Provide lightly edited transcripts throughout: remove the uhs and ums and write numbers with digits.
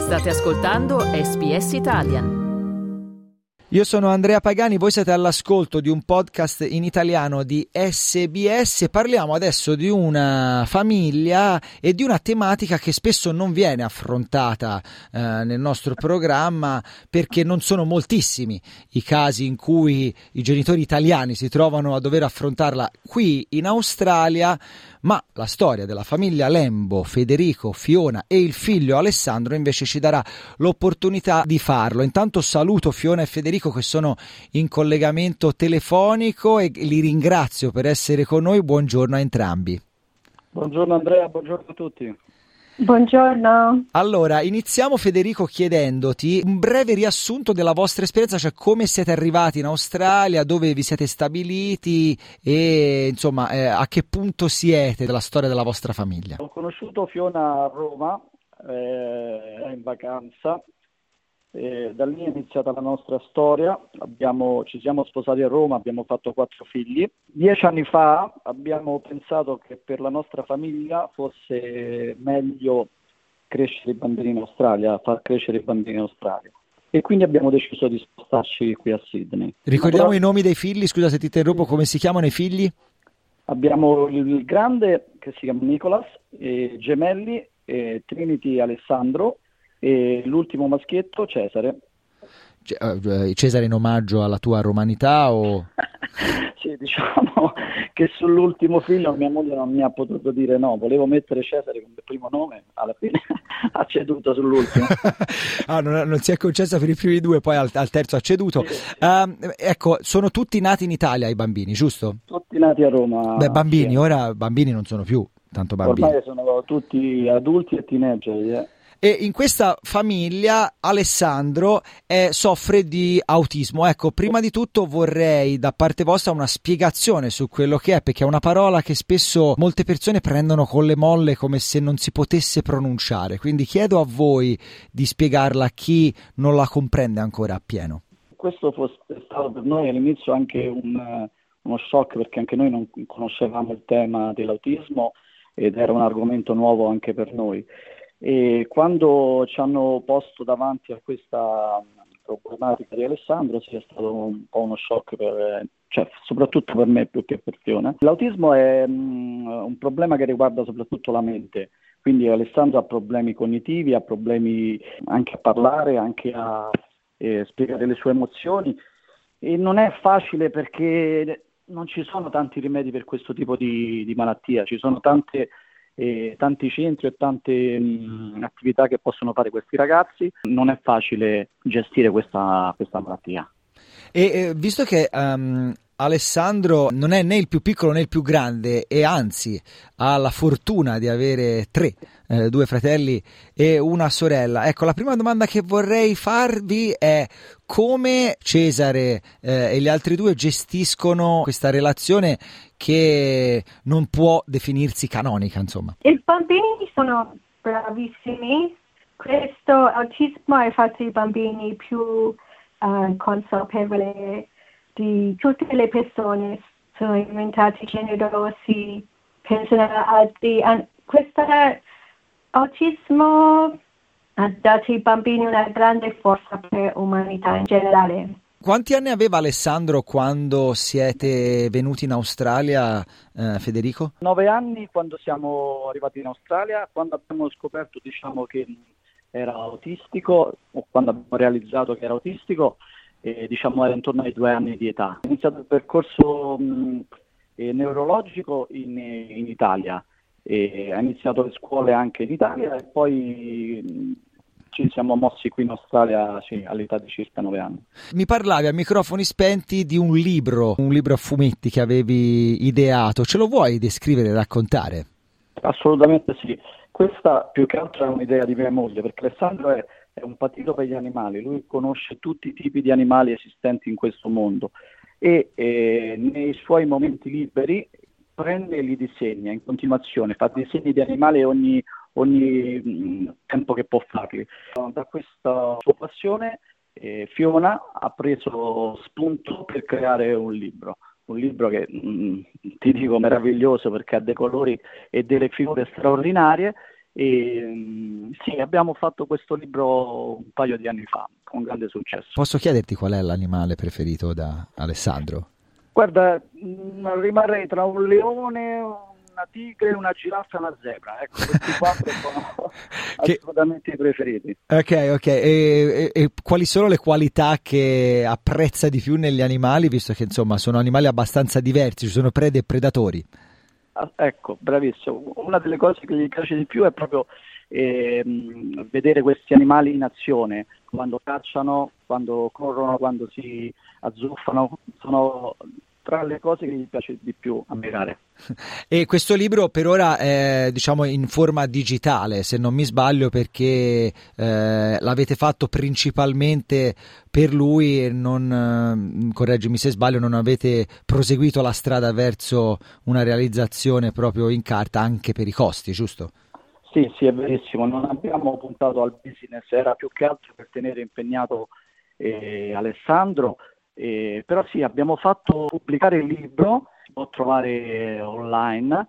State ascoltando SBS Italian. Io sono Andrea Pagani, voi siete all'ascolto di un podcast in italiano di SBS. Parliamo adesso di una famiglia e di una tematica che spesso non viene affrontata nel nostro programma, perché non sono moltissimi i casi in cui i genitori italiani si trovano a dover affrontarla qui in Australia, ma la storia della famiglia Lembo, Federico, Fiona e il figlio Alessandro invece ci darà l'opportunità di farlo. Intanto saluto Fiona e Federico che sono in collegamento telefonico e li ringrazio per essere con noi. Buongiorno a entrambi. Buongiorno Andrea, buongiorno a tutti. Buongiorno. Allora, iniziamo Federico chiedendoti un breve riassunto della vostra esperienza, cioè come siete arrivati in Australia, dove vi siete stabiliti e insomma a che punto siete della storia della vostra famiglia. Ho conosciuto Fiona a Roma, in vacanza, da lì è iniziata la nostra storia. Ci siamo sposati a Roma, abbiamo fatto 4 figli. 10 anni fa abbiamo pensato che per la nostra famiglia fosse meglio crescere i bambini in Australia, far crescere i bambini in Australia. E quindi abbiamo deciso di spostarci qui a Sydney. Ricordiamo i nomi dei figli, scusa se ti interrompo, come si chiamano i figli? Abbiamo il grande che si chiama Nicholas, gemelli, Trinity Alessandro, e l'ultimo maschietto Cesare. Cesare in omaggio alla tua romanità o? Sì, diciamo che sull'ultimo figlio mia moglie non mi ha potuto dire no, volevo mettere Cesare come primo nome, alla fine ha ceduto sull'ultimo. Non si è concessa per i primi 2, poi al terzo ha ceduto. Sì. Ecco, sono tutti nati in Italia i bambini, giusto? Tutti nati a Roma. Beh, bambini, sì. Ora bambini non sono più tanto bambini. Ormai sono tutti adulti e teenager. E in questa famiglia Alessandro soffre di autismo. Ecco, prima di tutto vorrei da parte vostra una spiegazione su quello che è, perché è una parola che spesso molte persone prendono con le molle come se non si potesse pronunciare. Quindi chiedo a voi di spiegarla a chi non la comprende ancora appieno. Questo è stato per noi all'inizio anche uno shock, perché anche noi non conoscevamo il tema dell'autismo ed era un argomento nuovo anche per noi. E quando ci hanno posto davanti a questa problematica di Alessandro è stato un po' uno shock, soprattutto per me più che per Fiona. L'autismo è un problema che riguarda soprattutto la mente, quindi Alessandro ha problemi cognitivi, ha problemi anche a parlare, anche a spiegare le sue emozioni, e non è facile perché non ci sono tanti rimedi per questo tipo di malattia, ci sono tanti centri e tante attività che possono fare questi ragazzi. Non è facile gestire questa malattia. E visto che Alessandro non è né il più piccolo né il più grande, e anzi ha la fortuna di avere 2 fratelli e una sorella, ecco, la prima domanda che vorrei farvi è come Cesare e gli altri 2 gestiscono questa relazione che non può definirsi canonica, insomma. I bambini sono bravissimi. Questo autismo ha fatto i bambini più consapevoli di tutte le persone, sono diventati generosi, pensano a altri. Questo autismo ha dato ai bambini una grande forza per l'umanità in generale. Quanti anni aveva Alessandro quando siete venuti in Australia, Federico? 9 anni quando siamo arrivati in Australia, quando abbiamo scoperto che era autistico, o quando abbiamo realizzato che era autistico, era intorno ai 2 anni di età. È iniziato il percorso neurologico in Italia, ha iniziato le scuole anche in Italia e poi ci siamo mossi qui in Australia all'età di circa 9 anni. Mi parlavi a microfoni spenti di un libro a fumetti che avevi ideato. Ce lo vuoi descrivere e raccontare? Assolutamente sì. Questa più che altro è un'idea di mia moglie, perché Alessandro è un patito per gli animali. Lui conosce tutti i tipi di animali esistenti in questo mondo e nei suoi momenti liberi prende e li disegna in continuazione, fa disegni di animali ogni tempo che può farli. Da questa sua passione Fiona ha preso spunto per creare un libro che ti dico meraviglioso, perché ha dei colori e delle figure straordinarie, E, sì, abbiamo fatto questo libro un paio di anni fa, con grande successo. Posso chiederti qual è l'animale preferito da Alessandro? Guarda, rimarrei tra un leone, una tigre, una giraffa e una zebra. Ecco, questi quattro sono assolutamente i preferiti. Ok. E quali sono le qualità che apprezza di più negli animali, visto che insomma sono animali abbastanza diversi, ci sono prede e predatori? Ecco, bravissimo. Una delle cose che gli piace di più è proprio vedere questi animali in azione, quando cacciano, quando corrono, quando si azzuffano, sono tra le cose che gli piace di più ammirare. E questo libro per ora è, diciamo, in forma digitale, se non mi sbaglio, perché l'avete fatto principalmente per lui e non, correggimi se sbaglio, non avete proseguito la strada verso una realizzazione proprio in carta anche per i costi, giusto? Sì, è verissimo, non abbiamo puntato al business, era più che altro per tenere impegnato Alessandro, però sì, abbiamo fatto pubblicare il libro, si può trovare online,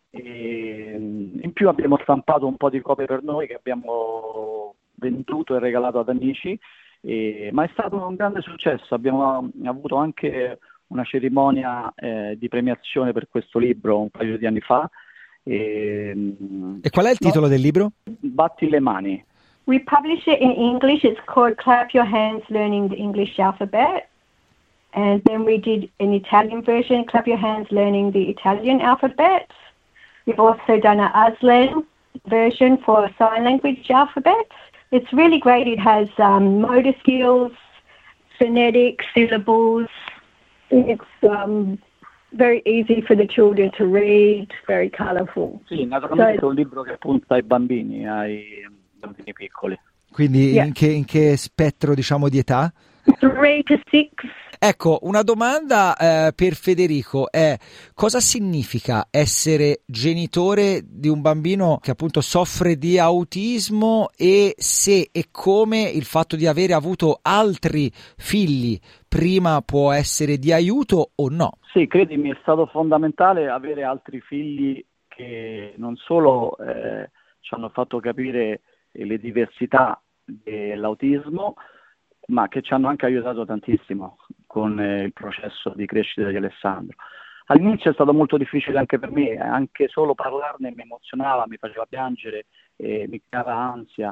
e in più abbiamo stampato un po' di copie per noi che abbiamo venduto e regalato ad amici, ma è stato un grande successo, abbiamo avuto anche una cerimonia di premiazione per questo libro un paio di anni fa. E qual è il titolo del libro? Batti le mani. We publish it in English. It's called Clap Your Hands Learning the English Alphabet. And then we did an Italian version, Clap Your Hands Learning the Italian Alphabet. We've also done an Aslan version for sign language alphabet. It's really great. It has motor skills, phonetic syllables. It's very easy for the children to read, very colorful. Sì, naturalmente è un libro che punta ai bambini piccoli. Quindi in che spettro, diciamo, di età? 3 to 6. Ecco, una domanda per Federico è: cosa significa essere genitore di un bambino che appunto soffre di autismo, e se e come il fatto di avere avuto altri figli prima può essere di aiuto o no? Sì, credimi, è stato fondamentale avere altri figli che non solo ci hanno fatto capire le diversità dell'autismo, ma che ci hanno anche aiutato tantissimo con il processo di crescita di Alessandro. All'inizio è stato molto difficile anche per me, anche solo parlarne mi emozionava, mi faceva piangere, mi creava ansia,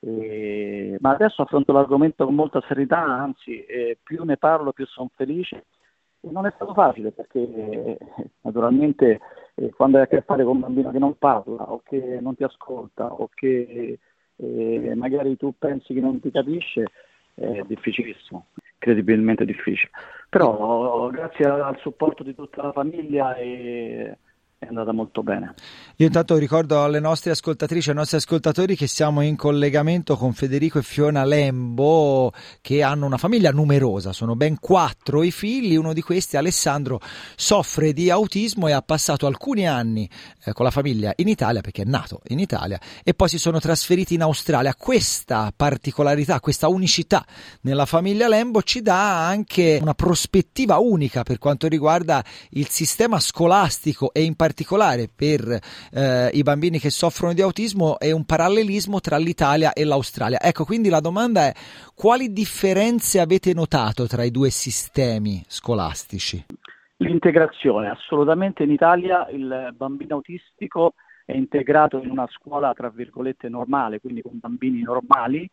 ma adesso affronto l'argomento con molta serietà, anzi più ne parlo più sono felice. E non è stato facile perché naturalmente quando hai a che fare con un bambino che non parla o che non ti ascolta o che magari tu pensi che non ti capisce, è difficilissimo, incredibilmente difficile. Però grazie al supporto di tutta la famiglia è andata molto bene. Io intanto ricordo alle nostre ascoltatrici e ai nostri ascoltatori che siamo in collegamento con Federico e Fiona Lembo, che hanno una famiglia numerosa, sono ben 4 i figli. Uno di questi, Alessandro, soffre di autismo e ha passato alcuni anni con la famiglia in Italia, perché è nato in Italia, e poi si sono trasferiti in Australia. Questa particolarità, questa unicità nella famiglia Lembo ci dà anche una prospettiva unica per quanto riguarda il sistema scolastico, e in particolare per i bambini che soffrono di autismo, è un parallelismo tra l'Italia e l'Australia. Ecco, quindi la domanda è: quali differenze avete notato tra i due sistemi scolastici? L'integrazione, assolutamente. In Italia il bambino autistico è integrato in una scuola tra virgolette normale, quindi con bambini normali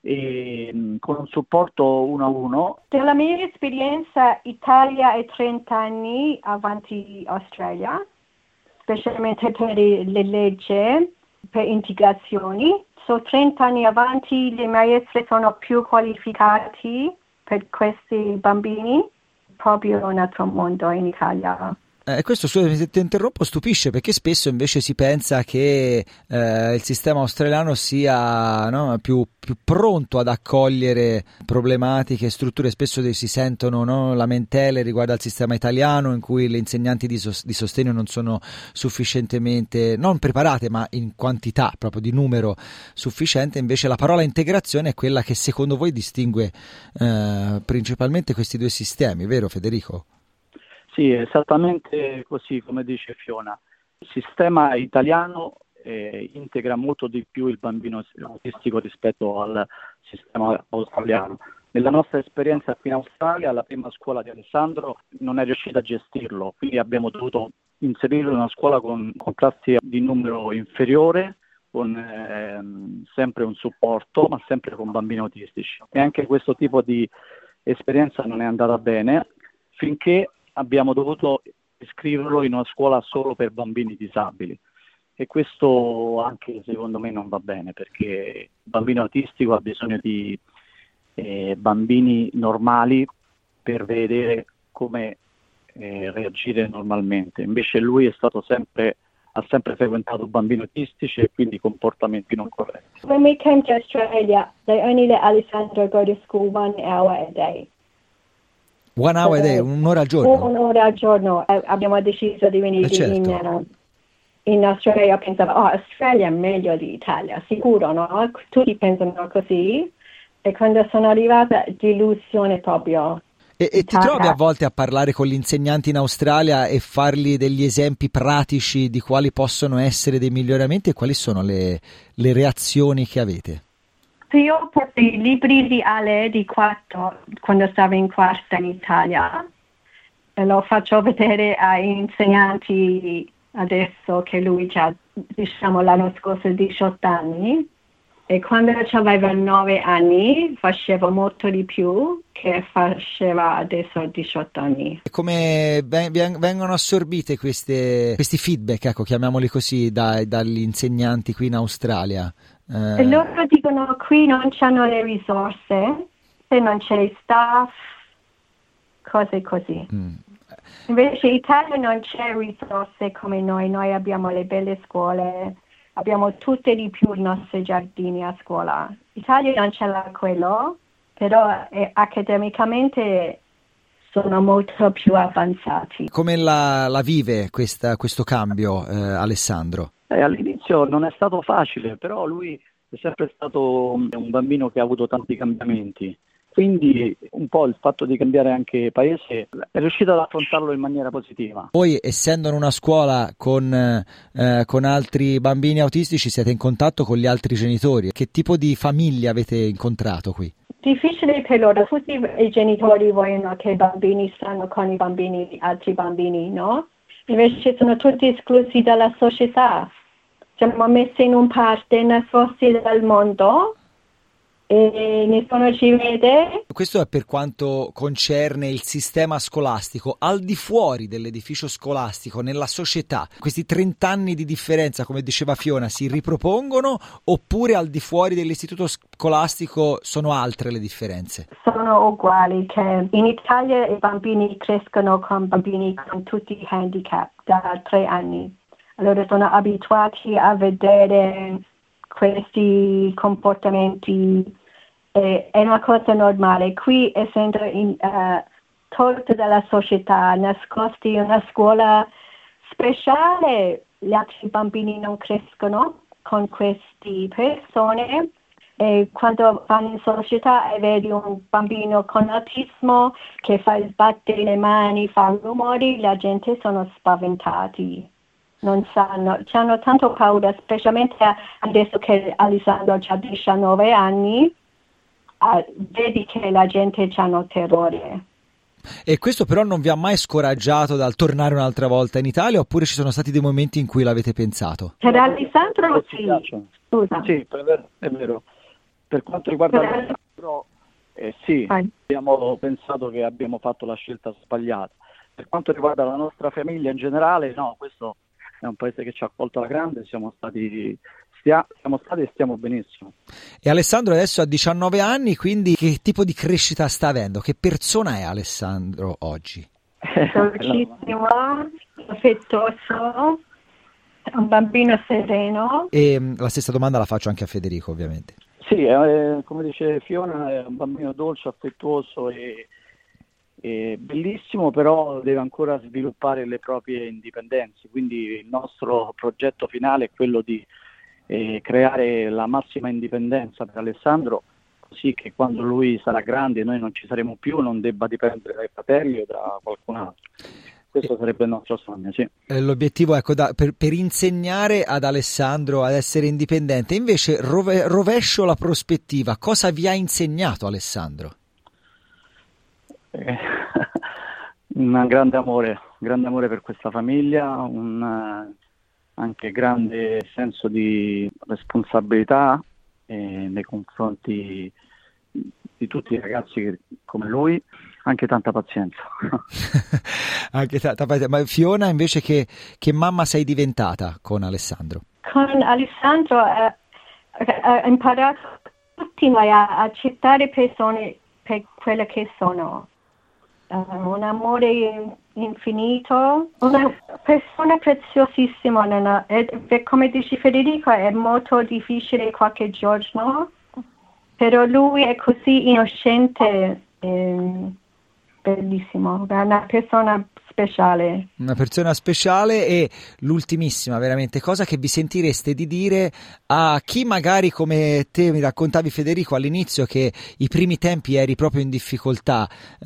e con un supporto 1-1. Nella mia esperienza, Italia è 30 anni avanti Australia, specialmente per le leggi, per integrazioni. 30 anni avanti, le maestre sono più qualificati per questi bambini, proprio un altro mondo in Italia. Questo, se ti interrompo, stupisce, perché spesso invece si pensa che il sistema australiano sia, no, più pronto ad accogliere problematiche e strutture. Spesso si sentono, no, lamentele riguardo al sistema italiano, in cui le insegnanti di sostegno non sono sufficientemente, non preparate, ma in quantità, proprio di numero sufficiente. Invece la parola integrazione è quella che secondo voi distingue principalmente questi due sistemi, vero Federico? Sì, esattamente così come dice Fiona. Il sistema italiano integra molto di più il bambino autistico rispetto al sistema australiano. Nella nostra esperienza qui in Australia, la prima scuola di Alessandro non è riuscita a gestirlo, quindi abbiamo dovuto inserirlo in una scuola con classi di numero inferiore, con sempre un supporto, ma sempre con bambini autistici. E anche questo tipo di esperienza non è andata bene, finché abbiamo dovuto iscriverlo in una scuola solo per bambini disabili. E questo anche secondo me non va bene, perché il bambino autistico ha bisogno di bambini normali per vedere come reagire normalmente. Invece lui ha sempre frequentato bambini autistici e quindi comportamenti non corretti. When we came to Australia, they only let Alessandro go to school 1 hour a day. 1 hour a day, un'ora al giorno? Un'ora al giorno. Abbiamo deciso di venire certo. in Australia. Pensavo, Australia è meglio di Italia, sicuro, no? Tutti pensano così. E quando sono arrivata, delusione proprio. E ti trovi a volte a parlare con gli insegnanti in Australia e fargli degli esempi pratici di quali possono essere dei miglioramenti e quali sono le reazioni che avete? Io porto i libri di Ale di quarto, quando stavo in quarta in Italia, e lo faccio vedere ai insegnanti adesso che lui ha, diciamo, l'anno scorso 18 anni. E quando aveva 9 anni faceva molto di più che faceva adesso a 18 anni. Come vengono assorbite questi feedback, ecco, chiamiamoli così, dagli insegnanti qui in Australia? E loro dicono qui non c'hanno le risorse, se non c'è staff, cose così. Invece in Italia non c'è risorse come noi abbiamo le belle scuole. Abbiamo tutte di più i nostri giardini a scuola. In Italia non c'è quello, però accademicamente sono molto più avanzati. Come la vive questo cambio, Alessandro? All'inizio non è stato facile, però lui è sempre stato un bambino che ha avuto tanti cambiamenti. Quindi un po' il fatto di cambiare anche paese è riuscito ad affrontarlo in maniera positiva. Voi, essendo in una scuola con altri bambini autistici, siete in contatto con gli altri genitori. Che tipo di famiglia avete incontrato qui? Difficile per loro, tutti i genitori vogliono che i bambini stanno con i bambini, altri bambini, no? Invece sono tutti esclusi dalla società. Siamo messi in un parte nascosti dal mondo. E nessuno ci vede. Questo è per quanto concerne il sistema scolastico. Al di fuori dell'edificio scolastico, nella società, questi 30 anni di differenza, come diceva Fiona, si ripropongono, oppure al di fuori dell'istituto scolastico sono altre le differenze? Sono uguali, che in Italia i bambini crescono con bambini con tutti i handicap da 3 anni. Allora sono abituati a vedere questi comportamenti. È una cosa normale. Qui, essendo tolto dalla società, nascosti in una scuola speciale, gli altri bambini non crescono con queste persone, e quando vanno in società e vedi un bambino con autismo che fa sbattere le mani, fa rumori, la gente sono spaventati. Non sanno, hanno tanto paura, specialmente adesso che Alessandro ha 19 anni. Vedi che la gente hanno terrore. E questo però non vi ha mai scoraggiato dal tornare un'altra volta in Italia, oppure ci sono stati dei momenti in cui l'avete pensato? Per Alessandro sì. Scusa. Sì, è vero. Per quanto riguarda Alessandro, sì, abbiamo pensato che abbiamo fatto la scelta sbagliata. Per quanto riguarda la nostra famiglia in generale, no, questo è un paese che ci ha accolto alla grande, siamo stati e stiamo benissimo. E Alessandro adesso ha 19 anni, quindi che tipo di crescita sta avendo? Che persona è Alessandro oggi? Dolcissimo, affettuoso, un bambino sereno. E la stessa domanda la faccio anche a Federico, ovviamente. Sì, come dice Fiona, è un bambino dolce, affettuoso e bellissimo, però deve ancora sviluppare le proprie indipendenze. Quindi il nostro progetto finale è quello di creare la massima indipendenza per Alessandro, così che quando lui sarà grande e noi non ci saremo più non debba dipendere dai fratelli o da qualcun altro. Questo sarebbe il nostro sogno, sì. L'obiettivo, ecco, per insegnare ad Alessandro ad essere indipendente. Invece rovescio la prospettiva. Cosa vi ha insegnato Alessandro? Un grande amore per questa famiglia, un anche grande senso di responsabilità nei confronti di tutti i ragazzi come lui, anche tanta pazienza. Anche tanta pazienza. Ma Fiona, invece, che mamma sei diventata con Alessandro? Con Alessandro ho imparato tutti noi a accettare persone per quelle che sono. Un amore infinito, una persona preziosissima, come dice Federico, è molto difficile qualche giorno, però lui è così innocente, bellissimo, è una persona speciale. Una persona speciale. E l'ultimissima, veramente, cosa che vi sentireste di dire a chi magari, come te mi raccontavi Federico all'inizio, che i primi tempi eri proprio in difficoltà,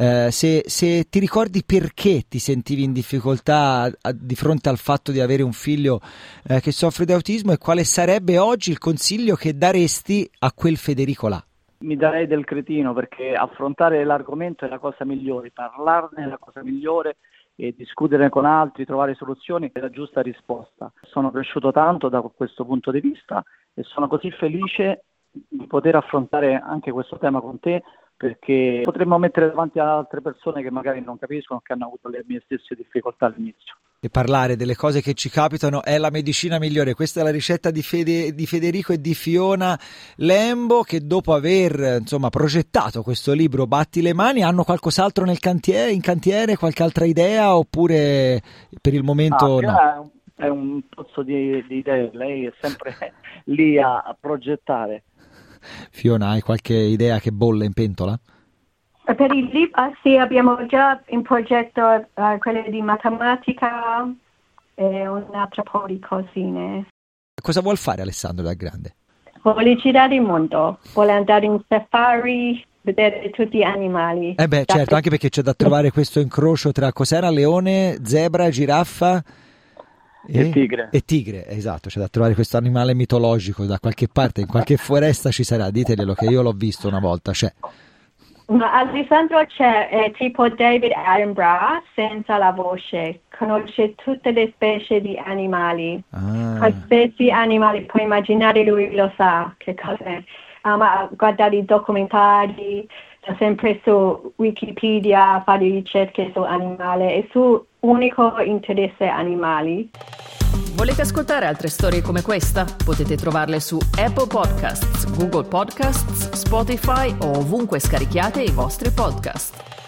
se ti ricordi perché ti sentivi in difficoltà di fronte al fatto di avere un figlio che soffre di autismo, e quale sarebbe oggi il consiglio che daresti a quel Federico là? Mi darei del cretino, perché affrontare l'argomento è la cosa migliore, parlarne è la cosa migliore, e discutere con altri, trovare soluzioni è la giusta risposta. Sono cresciuto tanto da questo punto di vista e sono così felice di poter affrontare anche questo tema con te, perché potremmo mettere davanti ad altre persone che magari non capiscono, che hanno avuto le mie stesse difficoltà all'inizio. E parlare delle cose che ci capitano è la medicina migliore. Questa è la ricetta di Federico e di Fiona Lembo, che dopo aver progettato questo libro Batti le mani, hanno qualcos'altro in cantiere, qualche altra idea, oppure per il momento no? È un pozzo di idee, lei è sempre lì a progettare. Fiona, hai qualche idea che bolle in pentola? Per il libro sì, abbiamo già in progetto quelle di matematica e un altro po' di cosine. Cosa vuol fare Alessandro da grande? Vuole girare il mondo, vuole andare in safari, vedere tutti gli animali. Certo, anche perché c'è da trovare questo incrocio tra cos'era, leone, zebra, giraffa e tigre. E tigre, esatto, c'è da trovare questo animale mitologico da qualche parte, in qualche foresta ci sarà, diteglielo che io l'ho visto una volta, c'è. Ma Alessandro c'è tipo David Attenborough senza la voce, conosce tutte le specie di animali, qualsiasi animali, puoi immaginare lui lo sa che cos'è, ama guardare i documentari, è sempre su Wikipedia, fare ricerche su animali, è suo unico interesse animali. Volete ascoltare altre storie come questa? Potete trovarle su Apple Podcasts, Google Podcasts, Spotify o ovunque scarichiate i vostri podcast.